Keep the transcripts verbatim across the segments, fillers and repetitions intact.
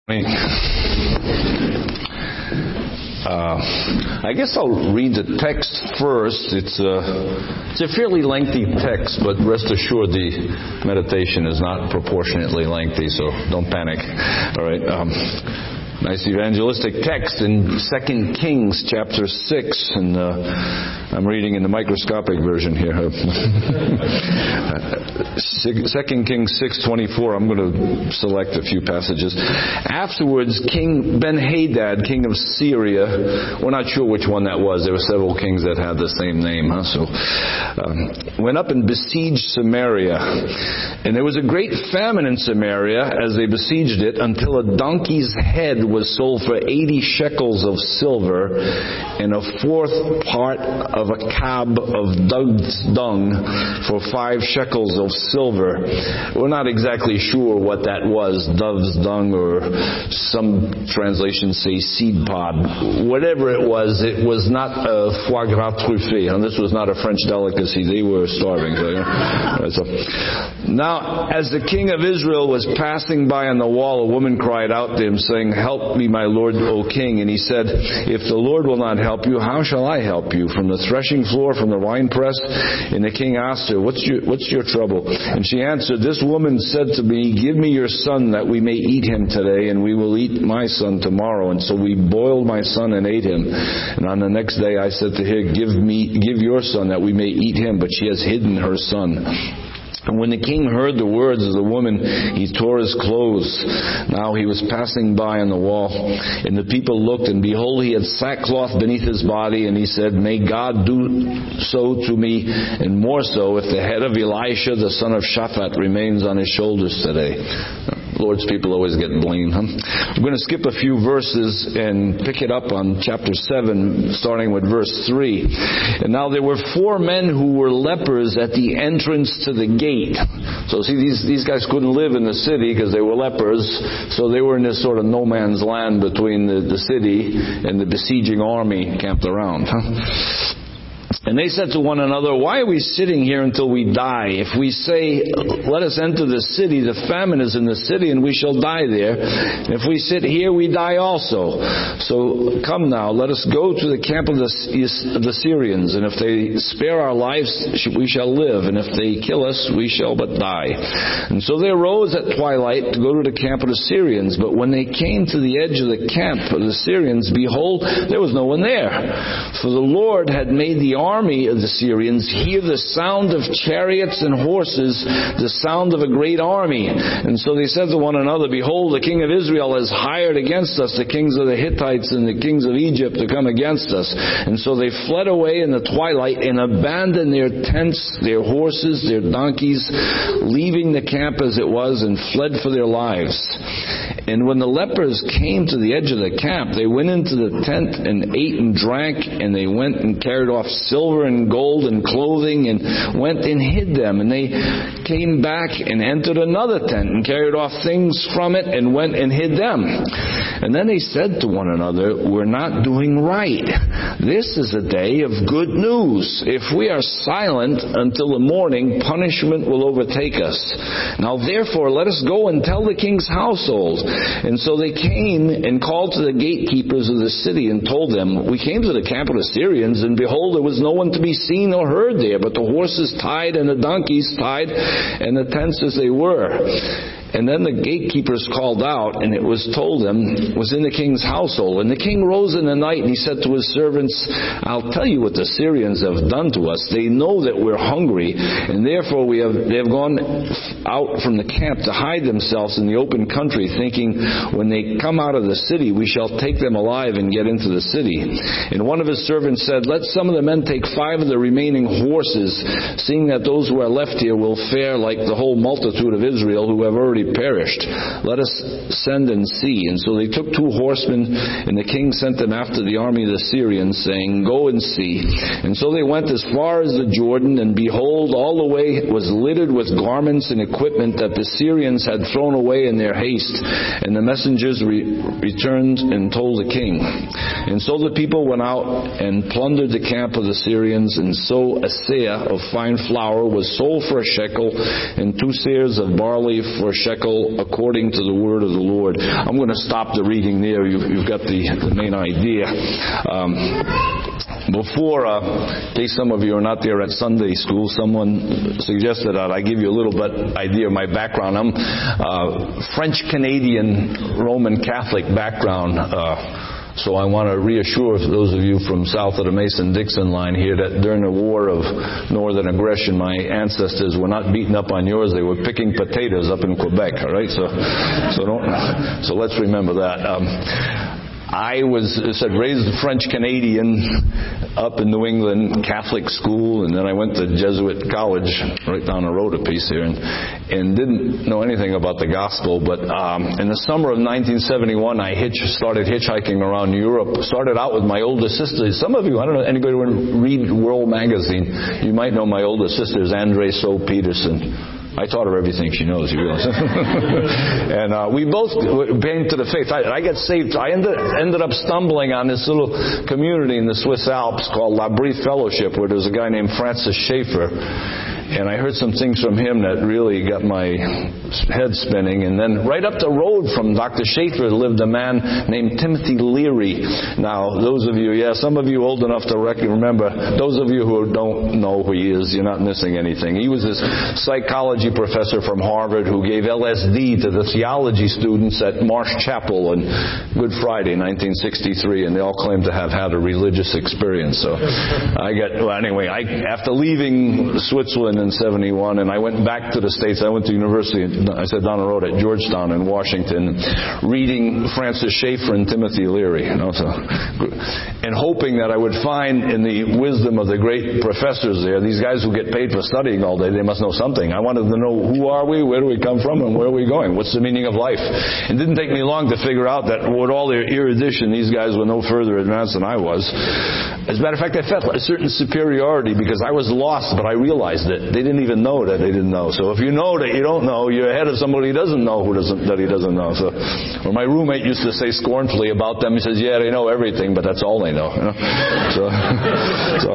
Uh, I guess I'll read the text first. It's a, it's a fairly lengthy text, but rest assured the meditation is not proportionately lengthy, so don't panic. All right. Um, nice evangelistic text in Second Kings chapter six, and uh, I'm reading in the microscopic version here. Second Kings six twenty-four. I'm going to select a few passages. Afterwards, King Ben-Hadad, king of Syria, we're not sure which one that was. There were several kings that had the same name, huh? So um, went up and besieged Samaria, and there was a great famine in Samaria as they besieged it, until a donkey's head was sold for eighty shekels of silver, and a fourth part of a cab of dove's dung for five shekels of silver. We're not exactly sure what that was, dove's dung, or some translations say seed pod. Whatever it was, it was not a foie gras truffé. And this was not a French delicacy. They were starving. So, yeah. so. Now, as the king of Israel was passing by on the wall, a woman cried out to him, saying, "Help me, my lord, O king." And he said, "If the Lord will not help you, how shall I help you? From the threshing floor, from the winepress?" And the king asked her, What's your, what's your trouble? And she answered, "This woman said to me, 'Give me your son that we may eat him today, and we will eat my son tomorrow.' And so we boiled my son and ate him. And on the next day I said to her, 'Give me, give your son that we may eat him.' But she has hidden her son." And when the king heard the words of the woman, he tore his clothes. Now he was passing by on the wall, and the people looked, and behold, he had sackcloth beneath his body, and he said, "May God do so to me, and more so, if the head of Elisha, the son of Shaphat, remains on his shoulders today." Lord's people always get blamed, huh? I'm going to skip a few verses and pick it up on chapter seven, starting with verse three. "And now there were four men who were lepers at the entrance to the gate." So see, these, these guys couldn't live in the city because they were lepers, so they were in this sort of no man's land between the, the city and the besieging army camped around, huh? "And they said to one another, 'Why are we sitting here until we die? If we say, let us enter the city, the famine is in the city, and we shall die there. If we sit here, we die also. So come now, let us go to the camp of the, of the Syrians, and if they spare our lives, we shall live, and if they kill us, we shall but die.' And so they arose at twilight to go to the camp of the Syrians. But when they came to the edge of the camp of the Syrians, behold, there was no one there. For the Lord had made the army of the Syrians hear the sound of chariots and horses, the sound of a great army. And so they said to one another, 'Behold, the king of Israel has hired against us the kings of the Hittites and the kings of Egypt to come against us.' And so they fled away in the twilight and abandoned their tents, their horses, their donkeys, leaving the camp as it was, and fled for their lives. And when the lepers came to the edge of the camp, they went into the tent and ate and drank, and they went and carried off silver and gold and clothing, and went and hid them. And they came back and entered another tent and carried off things from it and went and hid them. And then they said to one another, 'We're not doing right. This is a day of good news. If we are silent until the morning, punishment will overtake us. Now therefore let us go and tell the king's household.' And so they came and called to the gatekeepers of the city and told them, 'We came to the camp of the Syrians, and behold, there was no one to be seen or heard there, but the horses tied and the donkeys tied, and the tents as they were.' And then the gatekeepers called out, and it was told them it was in the king's household. And the king rose in the night, and he said to his servants, 'I'll tell you what the Syrians have done to us. They know that we're hungry, and therefore we have they have gone out from the camp to hide themselves in the open country, thinking, when they come out of the city, we shall take them alive and get into the city.' And one of his servants said, 'Let some of the men take five of the remaining horses, seeing that those who are left here will fare like the whole multitude of Israel who have already perished. Let us send and see.' And so they took two horsemen, and the king sent them after the army of the Syrians, saying, 'Go and see.' And so they went as far as the Jordan, and behold, all the way was littered with garments and equipment that the Syrians had thrown away in their haste. And the messengers re- returned and told the king. And so the people went out and plundered the camp of the Syrians, and so a seah of fine flour was sold for a shekel, and two seahs of barley for a shekel, shekel according to the word of the Lord. I'm going to stop the reading there. You've, you've got the, the main idea. Um, before, uh, in case some of you are not there at Sunday school, someone suggested that I give you a little bit idea of my background. I'm uh, French-Canadian Roman Catholic background. Uh, So I want to reassure those of you from south of the Mason-Dixon line here that during the war of northern aggression, my ancestors were not beating up on yours. They were picking potatoes up in Quebec, all right? So so don't, so let's remember that. Um, I was, it said, raised French-Canadian up in New England, Catholic school, and then I went to Jesuit college right down the road a piece here, and, and didn't know anything about the gospel. But um, in the summer of nineteen seventy-one, I hitch, started hitchhiking around Europe. Started out with my older sister. Some of you, I don't know, anybody read World Magazine? You might know my older sister is Andre So Peterson. I taught her everything she knows, you realize. And uh, we both came to the faith. I, I got saved. I ended, ended up stumbling on this little community in the Swiss Alps called La Brie Fellowship, where there's a guy named Francis Schaeffer. And I heard some things from him that really got my head spinning. And then right up the road from Doctor Schaeffer lived a man named Timothy Leary. Now, those of you, yeah, some of you old enough to remember, those of you who don't know who he is, you're not missing anything. He was this psychology professor from Harvard who gave L S D to the theology students at Marsh Chapel on Good Friday, nineteen sixty-three, and they all claimed to have had a religious experience. So I got, well, anyway, I, after leaving Switzerland in seventy-one, and I went back to the States. I went to university, I said down the road at Georgetown in Washington, reading Francis Schaeffer and Timothy Leary, you know, so, and hoping that I would find in the wisdom of the great professors there, these guys who get paid for studying all day, they must know something. I wanted to know, who are we, where do we come from, and where are we going? What's the meaning of life? It didn't take me long to figure out that with all their erudition, these guys were no further advanced than I was. As a matter of fact, I felt a certain superiority because I was lost, but I realized it. They didn't even know that they didn't know. So if you know that you don't know, you're ahead of somebody who doesn't know who doesn't, that he doesn't know. So, or my roommate used to say scornfully about them, he says, yeah, they know everything, but that's all they know. You know? So, so,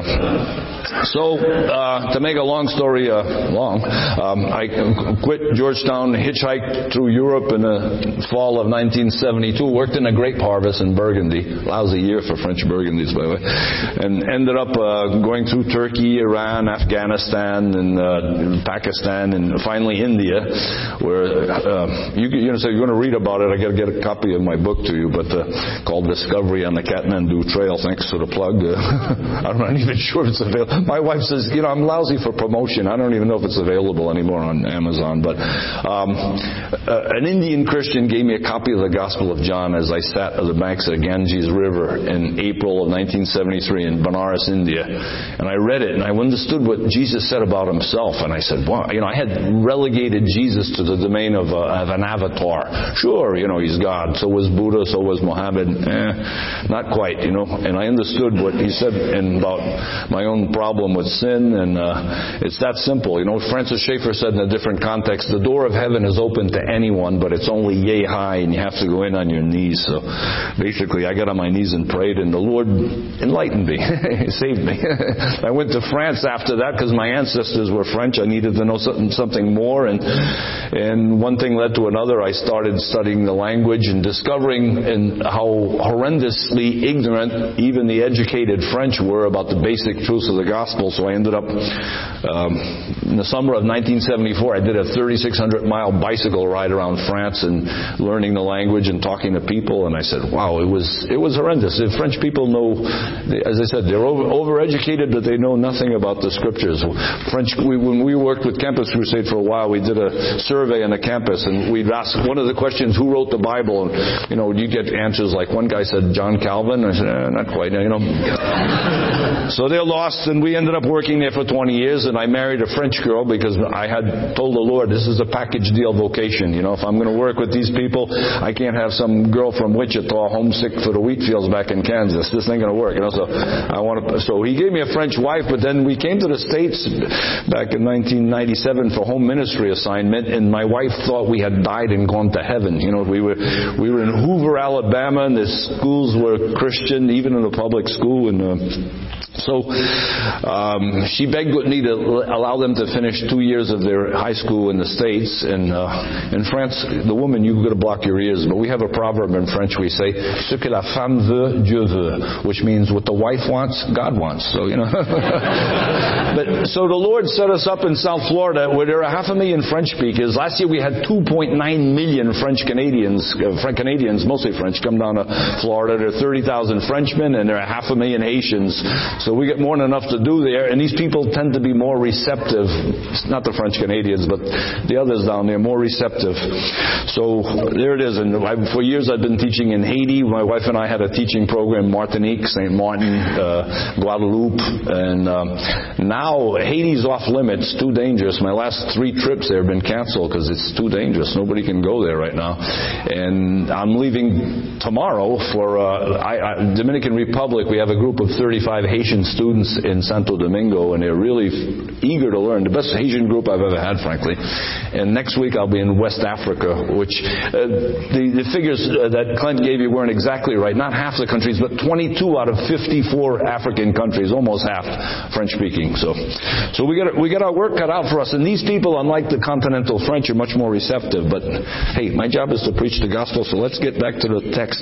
so uh, to make a long story uh, long, um, I quit Georgetown, hitchhiked through Europe in the fall of nineteen seventy-two, worked in a grape harvest in Burgundy, lousy year for French Burgundies, by the way, and ended up uh, going through Turkey, Iran, Afghanistan, and uh, Pakistan, and finally India, where uh, you, you know, so you're going to read about it. I got to get a copy of my book to you, but uh, called Discovery on the Kathmandu Trail. Thanks for the plug. Uh, I'm not even sure if it's available. My wife says, you know, I'm lousy for promotion. I don't even know if it's available anymore on Amazon. But um, uh, an Indian Christian gave me a copy of the Gospel of John as I sat on the banks of the Ganges River in April of nineteen seventy-three in Banaras, India, and I read it and I understood what Jesus said about himself, and I said, wow, you know, I had relegated Jesus to the domain of, uh, of an avatar. Sure, you know, he's God. So was Buddha, so was Muhammad. Eh, not quite, you know. And I understood what he said in about my own problem with sin, and uh, it's that simple. You know, Francis Schaeffer said in a different context, the door of heaven is open to anyone, but it's only yay high, and you have to go in on your knees. So basically, I got on my knees and prayed, and the Lord enlightened me. He saved me. I went to France after that because my ancestors were French. I needed to know something, something more, and and one thing led to another. I started studying the language and discovering and how horrendously ignorant even the educated French were about the basic truths of the gospel. So I ended up, um, in the summer of nineteen seventy-four, I did a thirty-six hundred mile bicycle ride around France and learning the language and talking to people. And I said, wow, it was it was horrendous. The French people know, as I said, they're over, overeducated, but they know nothing about the scriptures. French, we, when we worked with Campus Crusade for a while, we did a survey on the campus, and we'd ask one of the questions, who wrote the Bible? And, you know, you get answers like, one guy said John Calvin. I said, eh, not quite, you know. So they're lost, and we ended up working there for twenty years, and I married a French girl because I had told the Lord, this is a package deal vocation. You know, if I'm going to work with these people, I can't have some girl from Wichita homesick for the wheat fields back in Kansas. This ain't going to work, you know. So I want to. So he gave me a French wife, but then we came to the States back in nineteen ninety-seven for home ministry assignment, and my wife thought we had died and gone to heaven. You know, we were we were in Hoover, Alabama, and the schools were Christian, even in the public school, and uh, So um, she begged with me to allow them to finish two years of their high school in the States. And uh, in France, the woman, you've got to block your ears, but we have a proverb in French. We say, "Ce que la femme veut, Dieu veut," which means what the wife wants, God wants. So, you know. But so the Lord set us up in South Florida, where there are half a million French speakers. Last year we had two point nine million French Canadians, uh, French Canadians, mostly French, come down to Florida. There are thirty thousand Frenchmen, and there are half a million Haitians. So we get more than enough to do there, and these people tend to be more receptive. Not the French Canadians, but the others down there, more receptive. So there it is. And I, for years I've been teaching in Haiti. My wife and I had a teaching program in Martinique, Saint Martin, uh, Guadeloupe, and um, now Haiti's off limits, too dangerous. My last three trips there have been canceled because it's too dangerous. Nobody can go there right now. And I'm leaving tomorrow for uh, I, I, Dominican Republic. We have a group of thirty-five Haitian students in Santo Domingo, and they're really f- eager to learn. The best Haitian group I've ever had, frankly. And next week I'll be in West Africa, which uh, the, the figures uh, that Clint gave you weren't exactly right. Not half the countries, but twenty-two out of fifty-four African countries, almost half French-speaking. So, so we got we got our work cut out for us. And these people, unlike the continental French, are much more receptive. But hey, my job is to preach the gospel. So let's get back to the text.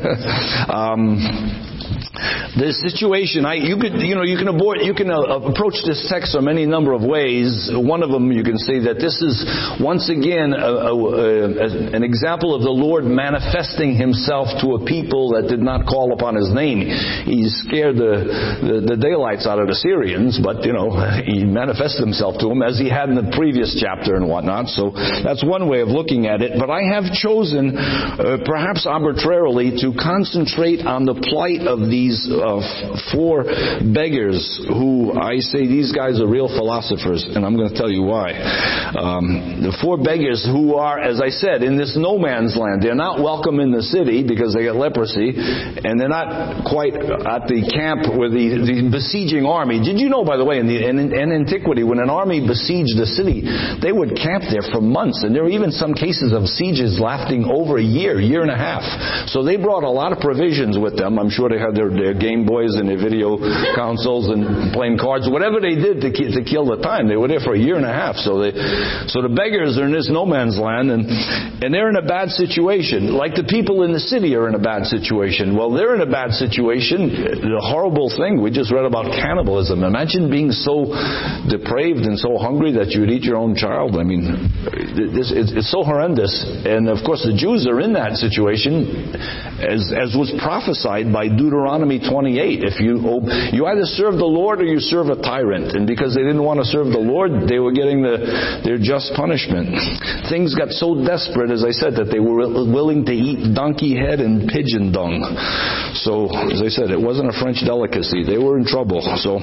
um, The situation, I, you could, you know, you can avoid, you can uh, approach this text in any number of ways. One of them, you can say that this is once again a, a, a, an example of the Lord manifesting Himself to a people that did not call upon His name. He scared the, the, the daylights out of the Syrians, but you know, He manifested Himself to them as He had in the previous chapter and whatnot. So that's one way of looking at it. But I have chosen, uh, perhaps arbitrarily, to concentrate on the plight of these uh, four beggars who I say these guys are real philosophers, and I'm going to tell you why. Um, the four beggars who are, as I said, in this no man's land. They're not welcome in the city because they get leprosy, and they're not quite at the camp with the, the besieging army. Did you know, by the way, in, the, in, in antiquity, when an army besieged a city, they would camp there for months, and there were even some cases of sieges lasting over a year, year and a half. So they brought a lot of provisions with them. I'm sure they had their, their Game Boys and their video consoles and playing cards, whatever they did to, to kill the time. They were there for a year and a half. So they, so the beggars are in this no man's land, and and they're in a bad situation, like the people in the city are in a bad situation. Well, they're in a bad situation. The horrible thing we just read about cannibalism. Imagine being so depraved and so hungry that you would eat your own child. I mean, this, it's, it's so horrendous. And of course, the Jews are in that situation, as as was prophesied by Deuteronomy twenty-eight. If you you either serve the Lord or you serve a tyrant, and because they didn't want to serve the Lord, they were getting the their just punishment. Things got so desperate, as I said, that they were willing to eat donkey head and pigeon dung. So, as I said, it wasn't a French delicacy. They were in trouble. So.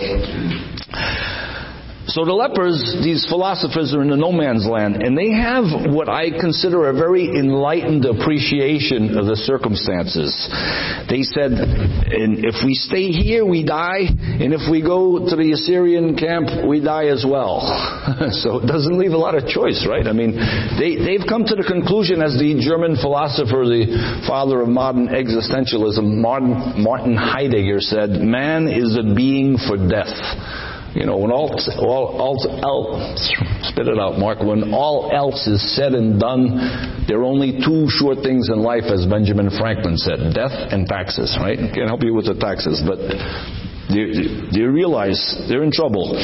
So the lepers, these philosophers, are in the no man's land, and they have what I consider a very enlightened appreciation of the circumstances. They said, and if we stay here, we die, and if we go to the Assyrian camp, we die as well. So it doesn't leave a lot of choice, right? I mean, they, they've come to the conclusion, as the German philosopher, the father of modern existentialism, Martin, Martin Heidegger, said, man is a being for death. You know, when all, all, all, all, spit it out, Mark, when all else is said and done, there are only two sure things in life, as Benjamin Franklin said, death and taxes, right? Can't help you with the taxes, but do you, do you realize they're in trouble?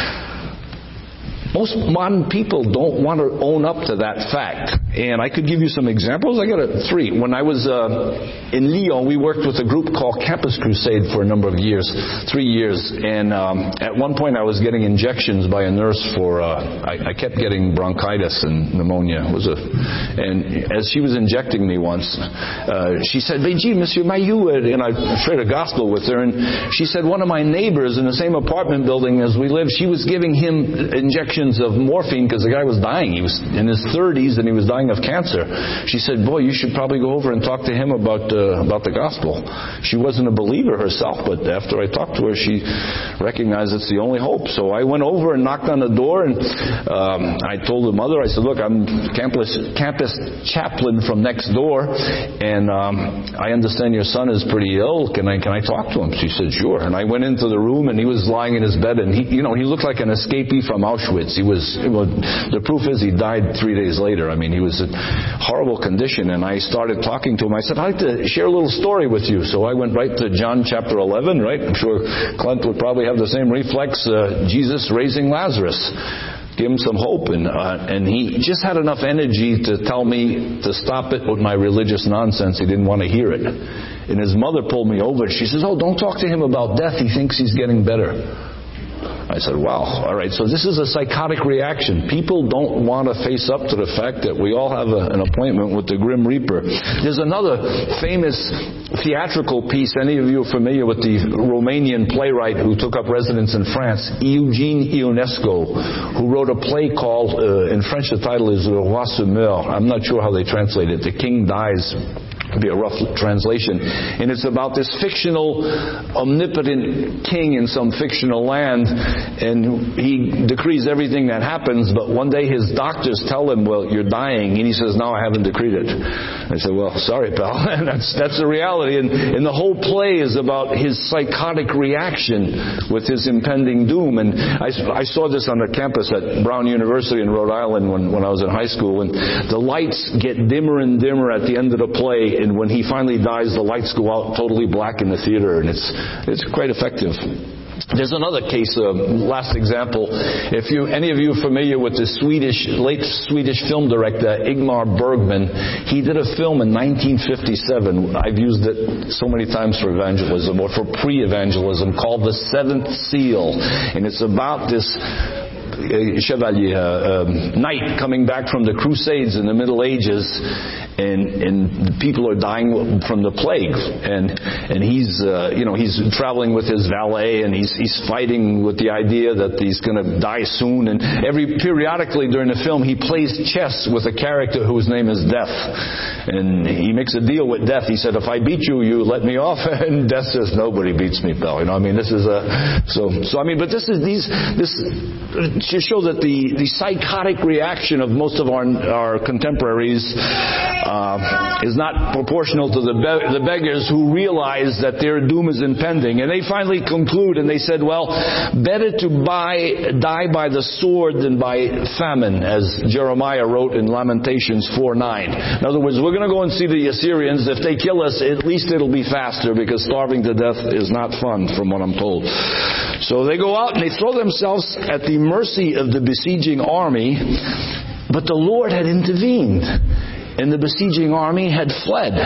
Most modern people don't want to own up to that fact. And I could give you some examples. I got a, three. When I was uh, in Lyon, we worked with a group called Campus Crusade for a number of years, three years. And um, at one point I was getting injections by a nurse for, uh, I, I kept getting bronchitis and pneumonia. It was a, and as she was injecting me once, uh, she said, "Benji, Monsieur Mayou," and I shared a gospel with her. And she said one of my neighbors in the same apartment building as we lived, she was giving him injections injections of morphine because the guy was dying. He was in his thirties and he was dying of cancer. She said, boy, you should probably go over and talk to him about uh, about the gospel. She wasn't a believer herself, but after I talked to her, she recognized it's the only hope. So I went over and knocked on the door, and um, I told the mother, I said, look, I'm campus, campus chaplain from next door, and um, I understand your son is pretty ill. Can I can I talk to him? She said, sure. And I went into the room, and he was lying in his bed, and he, you know, he looked like an escapee from Auschwitz. He was, well, the proof is he died three days later. I mean, he was in horrible condition, and I started talking to him. I said, I'd like to share a little story with you. So I went right to John chapter eleven, right? I'm sure Clint would probably have the same reflex, uh, Jesus raising Lazarus. Give him some hope. And uh, and he just had enough energy to tell me to stop it with my religious nonsense. He didn't want to hear it. And his mother pulled me over. She says, oh, don't talk to him about death. He thinks he's getting better. I said, wow, all right, so this is a psychotic reaction. People don't want to face up to the fact that we all have a, an appointment with the Grim Reaper. There's another famous theatrical piece. Any of you are familiar with the Romanian playwright who took up residence in France, Eugene Ionesco, who wrote a play called, uh, in French the title is Le Roi se meurt. I'm not sure how they translate it. The King Dies. Be a rough translation. And it's about this fictional, omnipotent king in some fictional land, and he decrees everything that happens, but one day his doctors tell him, well, you're dying, and he says, no, I haven't decreed it. I said, well, sorry, pal. And that's that's the reality. And, and the whole play is about his psychotic reaction with his impending doom. And I, I saw this on the campus at Brown University in Rhode Island when, when I was in high school, and the lights get dimmer and dimmer at the end of the play. And when he finally dies, the lights go out totally black in the theater, and it's it's quite effective. There's another case, uh, last example. If you, any of you are familiar with the Swedish, late Swedish film director Ingmar Bergman, he did a film in nineteen fifty-seven. I've used it so many times for evangelism or for pre-evangelism, called The Seventh Seal, and it's about this Chevalier, uh, um, knight coming back from the Crusades in the Middle Ages, and and people are dying from the plague, and and he's uh, you know he's traveling with his valet, and he's he's fighting with the idea that he's going to die soon, and every periodically during the film he plays chess with a character whose name is Death, and he makes a deal with Death. He said, if I beat you, you let me off, and Death says, nobody beats me, pal. You know, I mean, this is a so so I mean, but this is these this. to show that the, the psychotic reaction of most of our, our contemporaries uh, is not proportional to the, be- the beggars who realize that their doom is impending. And they finally conclude, and they said, well, better to buy, die by the sword than by famine, as Jeremiah wrote in Lamentations four nine. In other words, we're going to go and see the Assyrians. If they kill us, at least it'll be faster, because starving to death is not fun, from what I'm told. So they go out and they throw themselves at the mercy of the besieging army, but the Lord had intervened, and the besieging army had fled,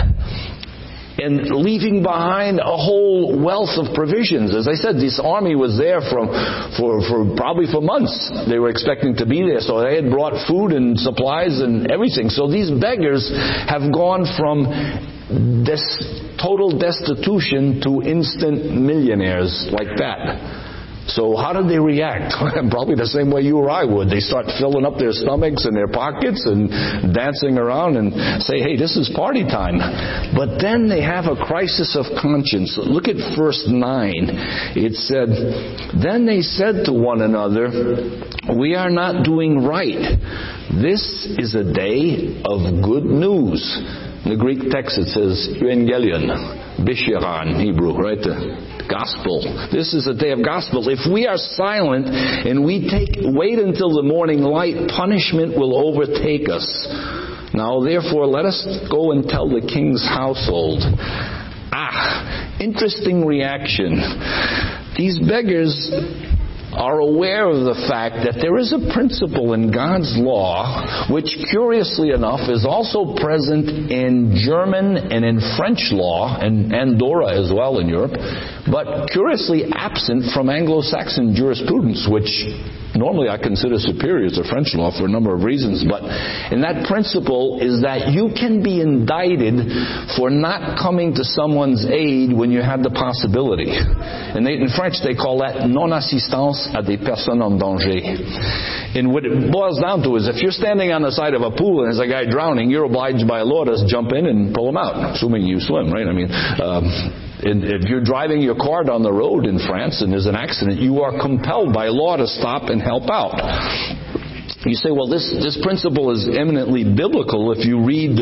and leaving behind a whole wealth of provisions. As I said, this army was there from, for, for probably for months. They were expecting to be there, so they had brought food and supplies and everything. So these beggars have gone from this total destitution to instant millionaires like that. So how did they react? Probably the same way you or I would. They start filling up their stomachs and their pockets and dancing around and say, hey, this is party time. But then they have a crisis of conscience. Look at verse nine. It said, then they said to one another, we are not doing right. This is a day of good news. In the Greek text it says Evangelion, Bisharan, Hebrew, right? The gospel. This is a day of gospel. If we are silent and we take wait until the morning light, punishment will overtake us. Now therefore let us go and tell the king's household. Ah, interesting reaction. These beggars are aware of the fact that there is a principle in God's law which, curiously enough, is also present in German and in French law, and Andorra as well in Europe, but curiously absent from Anglo-Saxon jurisprudence, which normally I consider superior to French law for a number of reasons. But in that principle is that you can be indicted for not coming to someone's aid when you had the possibility. And they, in French they call that non-assistance à des personnes en danger. And what it boils down to is if you're standing on the side of a pool and there's a guy drowning, you're obliged by law to jump in and pull him out, assuming you swim, right? I mean, um, and if you're driving your car down the road in France and there's an accident, you are compelled by law to stop and help out. You say, well, this, this principle is eminently biblical. If you read, uh,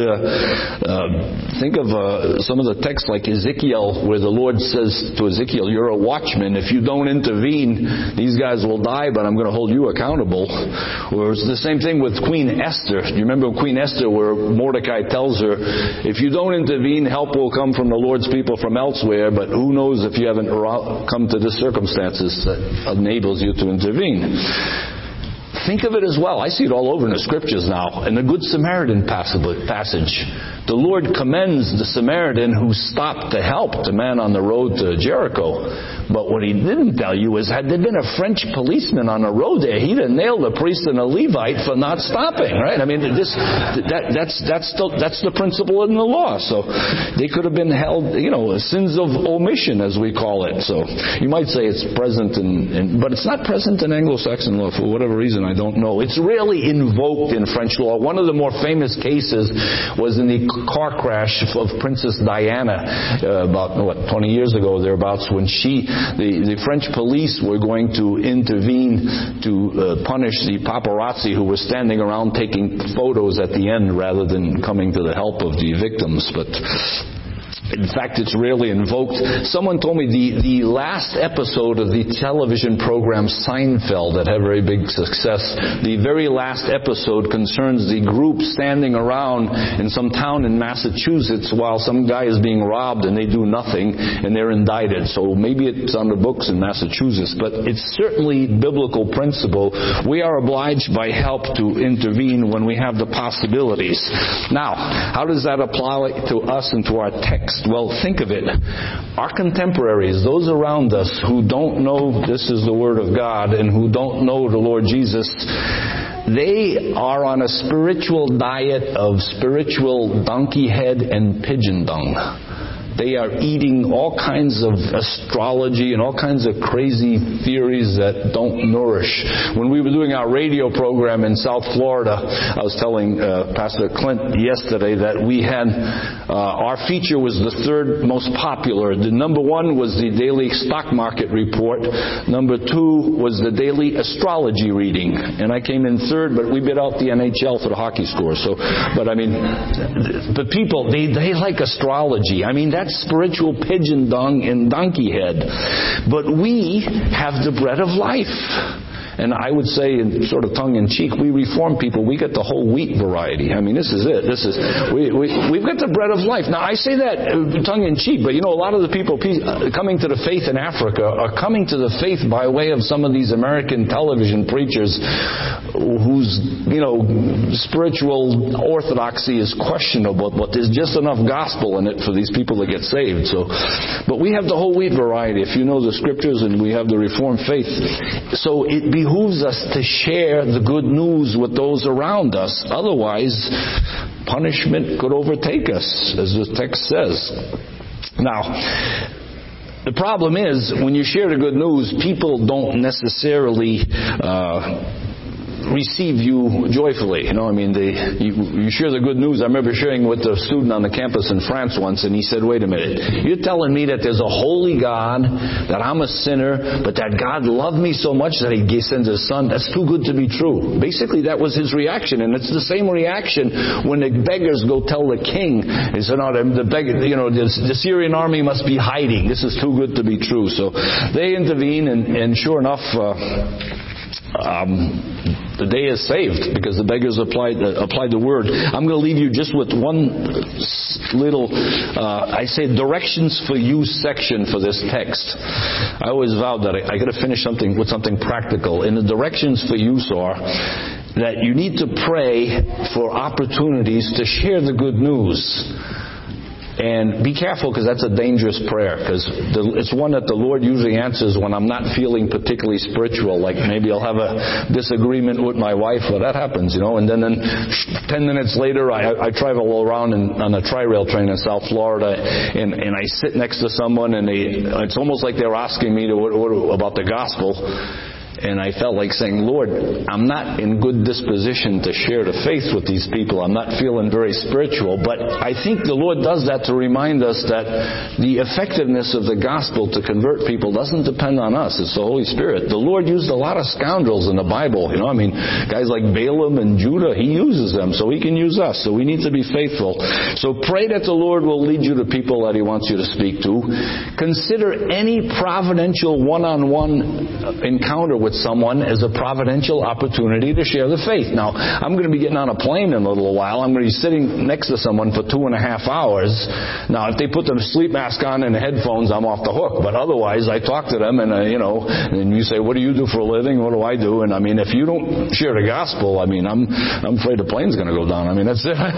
uh, think of uh, some of the texts like Ezekiel, where the Lord says to Ezekiel, you're a watchman. If you don't intervene, these guys will die, but I'm going to hold you accountable. Or it's the same thing with Queen Esther. Do you remember Queen Esther, where Mordecai tells her, if you don't intervene, help will come from the Lord's people from elsewhere, but who knows if you haven't come to the circumstances that enables you to intervene. Think of it as well. I see it all over in the Scriptures now. In the Good Samaritan passage, the Lord commends the Samaritan who stopped to help the man on the road to Jericho. But what he didn't tell you is, had there been a French policeman on the road there, he'd have nailed a priest and a Levite for not stopping, right? I mean, this, that, that's, that's, the, that's the principle in the law. So they could have been held, you know, sins of omission, as we call it. So you might say it's present in, in but it's not present in Anglo-Saxon law for whatever reason. I don't know. It's rarely invoked in French law. One of the more famous cases was in the car crash of Princess Diana uh, about, what, twenty years ago, thereabouts, when she, the, the French police were going to intervene to uh, punish the paparazzi who were standing around taking photos at the end rather than coming to the help of the victims. But in fact, it's rarely invoked. Someone told me the, the last episode of the television program Seinfeld that had very big success, the very last episode concerns the group standing around in some town in Massachusetts while some guy is being robbed and they do nothing and they're indicted. So maybe it's on the books in Massachusetts, but it's certainly biblical principle. We are obliged by help to intervene when we have the possibilities. Now, how does that apply to us and to our text? Well, think of it. Our contemporaries, those around us who don't know this is the Word of God and who don't know the Lord Jesus, they are on a spiritual diet of spiritual donkey head and pigeon dung. They are eating all kinds of astrology and all kinds of crazy theories that don't nourish. When we were doing our radio program in South Florida, I was telling uh, Pastor Clint yesterday that we had, uh, our feature was the third most popular. The number one was the daily stock market report. Number two was the daily astrology reading. And I came in third, but we bid out the N H L for the hockey score. So, but I mean, the people, they, they like astrology. I mean, that's spiritual pigeon dung and donkey head. But we have the bread of life. And I would say, in sort of tongue-in-cheek, we Reformed people, we get the whole wheat variety. I mean, this is it. This is we, we, we've got the bread of life. Now, I say that tongue-in-cheek, but you know, a lot of the people coming to the faith in Africa are coming to the faith by way of some of these American television preachers whose, you know, spiritual orthodoxy is questionable, but there's just enough gospel in it for these people to get saved. So, but we have the whole wheat variety, if you know the Scriptures, and we have the Reformed faith. So it be behooves us to share the good news with those around us. Otherwise, punishment could overtake us, as the text says. Now, the problem is, when you share the good news, people don't necessarily uh, receive you joyfully. You know, I mean, they, you, you share the good news. I remember sharing with a student on the campus in France once, and he said, wait a minute, you're telling me that there's a holy God, that I'm a sinner, but that God loved me so much that He sends His Son? That's too good to be true. Basically, that was his reaction, and it's the same reaction when the beggars go tell the king. He said, no, the, the, beggar, you know, the, the Syrian army must be hiding. This is too good to be true. So they intervene, and, and sure enough, uh, um, the day is saved because the beggars applied uh, applied the word. I'm going to leave you just with one little, uh, I say, directions for you section for this text. I always vowed that I, I got to finish something with something practical. And the directions for use are that you need to pray for opportunities to share the good news. And be careful, because that's a dangerous prayer, because it's one that the Lord usually answers when I'm not feeling particularly spiritual. Like maybe I'll have a disagreement with my wife. Well, that happens, you know. And then, then ten minutes later, I, I travel around in, on a tri-rail train in South Florida, and, and I sit next to someone, and they, it's almost like they're asking me to, what, what, about the gospel. And I felt like saying, Lord, I'm not in good disposition to share the faith with these people. I'm not feeling very spiritual. But I think the Lord does that to remind us that the effectiveness of the gospel to convert people doesn't depend on us. It's the Holy Spirit. The Lord used a lot of scoundrels in the Bible. You know, I mean, guys like Balaam and Judah, He uses them, so He can use us. So we need to be faithful. So pray that the Lord will lead you to people that He wants you to speak to. Consider any providential one-on-one encounter with someone as a providential opportunity to share the faith. Now, I'm going to be getting on a plane in a little while. I'm going to be sitting next to someone for two and a half hours. Now, if they put the sleep mask on and the headphones, I'm off the hook. But otherwise, I talk to them, and uh, you know, and you say, "What do you do for a living? What do I do?" And I mean, if you don't share the gospel, I mean, I'm I'm afraid the plane's going to go down. I mean, that's it.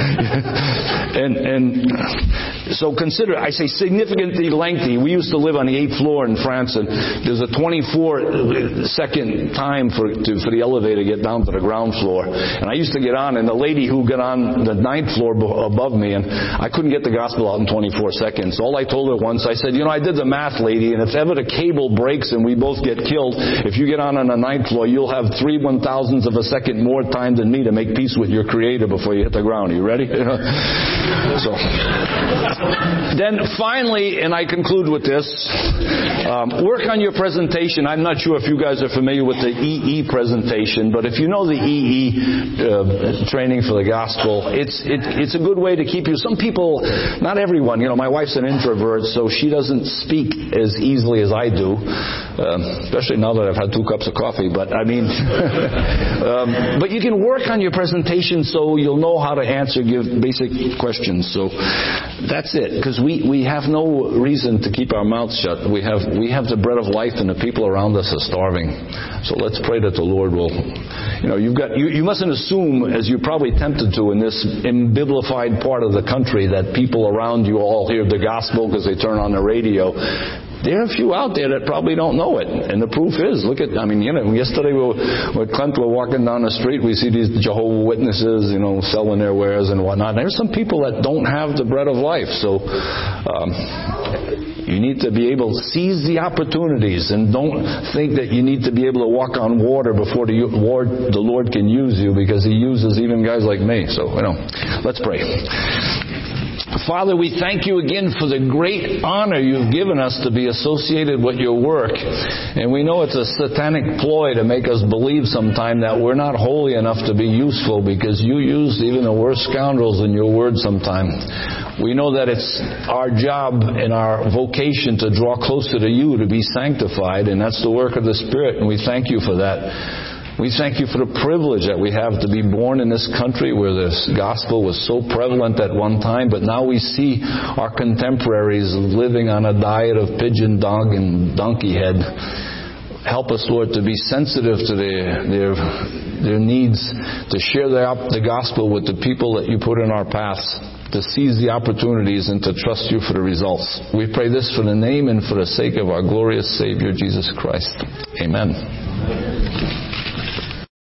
and and so consider. I say significantly lengthy. We used to live on the eighth floor in France, and there's a twenty-four second time for to, for the elevator to get down to the ground floor. And I used to get on, and the lady who got on the ninth floor above me, and I couldn't get the gospel out in twenty-four seconds. All I told her once, I said, you know, I did the math, lady, and if ever the cable breaks and we both get killed, if you get on on the ninth floor, you'll have three one thousandths of a second more time than me to make peace with your Creator before you hit the ground. Are you ready? So, then finally, and I conclude with this, um, work on your presentation. I'm not sure if you guys are familiar with the E E presentation, but if you know the E E uh, training for the gospel, it's it, it's a good way to keep you. Some people, not everyone, you know, my wife's an introvert, so she doesn't speak as easily as I do, um, especially now that I've had two cups of coffee. But I mean, um, but you can work on your presentation so you'll know how to answer, give basic questions. So that's it, because we, we have no reason to keep our mouths shut. We have we have the bread of life, and the people around us are starving. So let's pray that the Lord will, you know, you've got, you, you mustn't assume, as you're probably tempted to in this imbiblified part of the country, that people around you all hear the gospel because they turn on the radio. There are a few out there that probably don't know it. And the proof is, look at, I mean, you know, yesterday we were, with Clint, we were walking down the street, we see these Jehovah's Witnesses, you know, selling their wares and whatnot. There's some people that don't have the bread of life. So, um, you need to be able to seize the opportunities, and don't think that you need to be able to walk on water before the Lord, the Lord can use you, because He uses even guys like me. So, you know, let's pray. Father, we thank you again for the great honor you've given us to be associated with your work. And we know it's a satanic ploy to make us believe sometime that we're not holy enough to be useful, because you used even the worst scoundrels in your word sometime. We know that it's our job and our vocation to draw closer to you, to be sanctified, and that's the work of the Spirit, and we thank you for that. We thank you for the privilege that we have to be born in this country where this gospel was so prevalent at one time, but now we see our contemporaries living on a diet of pigeon, dog, and donkey head. Help us, Lord, to be sensitive to their their, their needs, to share the, the gospel with the people that you put in our paths, to seize the opportunities and to trust you for the results. We pray this for the name and for the sake of our glorious Savior, Jesus Christ. Amen.